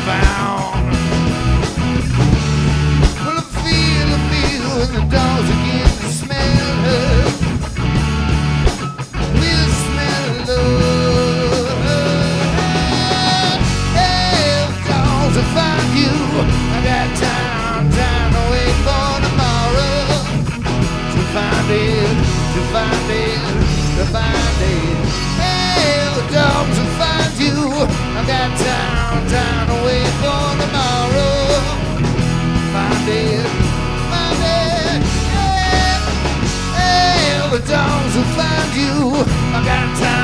found. Well, I feel when the dogs begin to smell her. We'll smell love. Hey, the dogs will find you. I got time to wait for tomorrow to find it, to find it, to find it. Hey, the dogs will find you. I got time to wait for tomorrow. Find it, find it. Yeah. Hey, the dogs will find you. I got time.